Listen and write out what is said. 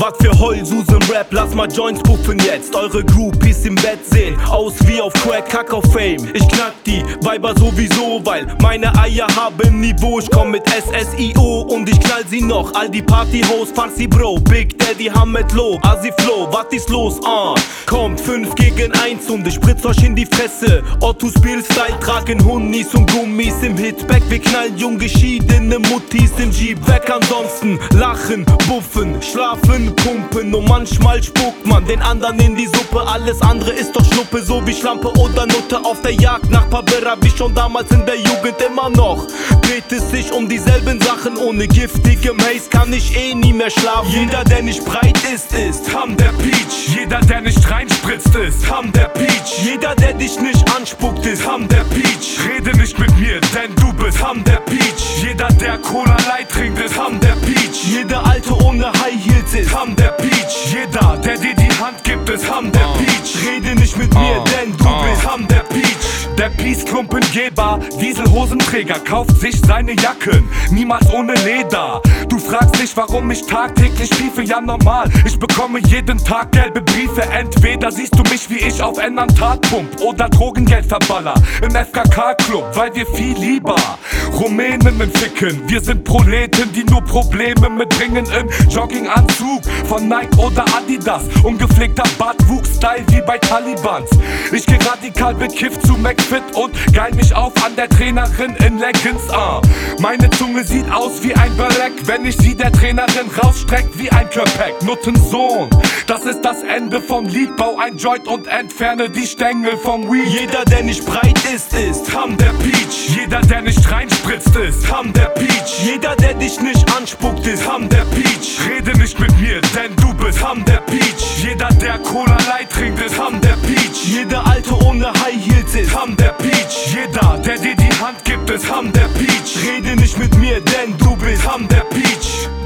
Was für Heulsusen-Rap, lass mal Joints puffen jetzt. Eure Groupies im Bett sehen aus wie auf Crack, Kack auf Fame. Ich knack die Weiber sowieso, weil meine Eier haben Niveau. Ich komm mit SSIO und ich knall sie noch. All die Party-Hoes, Farsi Bro, Big Daddy Hamed Low, Asi Flow, was ist los? Kommt 5 gegen 1 und ich spritz euch in die Fresse. Otto Spiel-Style, tragen Hunnis und Gummis im Hitback. Wir knallen jung geschiedene Muttis im Jeep weg. Ansonsten lachen, buffen, schlafen, pumpen und manchmal spuckt man den anderen in die Suppe. Alles andere ist doch Schnuppe, so wie Schlampe oder Nutte auf der Jagd nach Pavera, wie schon damals in der Jugend. Immer noch dreht es sich um dieselben Sachen. Ohne giftigem Haze kann ich eh nie mehr schlafen. Jeder, der nicht breit ist Ham der Peach. Jeder, der nicht reinspritzt, ist Ham der Peach. Jeder, der dich nicht anspuckt, ist Ham der Peach. Rede nicht mit mir, denn du bist Ham der Peach. Jeder, der Cola Light trinkt, ist Ham der Peach. Jeder Alte ohne High Heels ist Ham der Peach. Jeder, der dir die Hand gibt, ist Ham der Peach. Rede nicht mit mir, denn du bist Ham der Peach. Der Peace-Klumpengeber, Dieselhosenträger, kauft sich seine Jacken, niemals ohne Leder. Du fragst dich, warum ich tagtäglich briefe, ja normal. Ich bekomme jeden Tag gelbe Briefe. Entweder siehst du mich wie ich auf Ändern Tatpump oder Drogengeld verballer im FKK-Club, weil wir viel lieber Rumänen ficken. Wir sind Proleten, die nur Probleme mitbringen im Jogginganzug von Nike oder Adidas. Ungepflegter Bartwuchs-Style wie bei Talibans. Ich geh radikal bekifft zu McFit und geil mich auf an der Trainerin in Leggings. Meine Zunge sieht aus wie ein Beleck, wenn ich sie der Trainerin rausstreckt wie ein Köpek. Nuttensohn, das ist das Ende vom Lied. Bau ein Joint und entferne die Stängel vom Weed. Jeder, der nicht breit ist Ham der Peach. Jeder, der nicht reinspritzt, ist Ham der Peach. Jeder, der dich nicht anspuckt, ist Ham der Peach. Rede nicht mit mir, denn du bist Ham der Peach. Jeder, der Cola Light trinkt, ist Ham der Peach. Jeder Alte ohne High Heels ist Ham der Peach. Jeder, der dir die Hand gibt, ist Ham der Peach. Rede nicht mit mir, denn du bist Ham der Peach.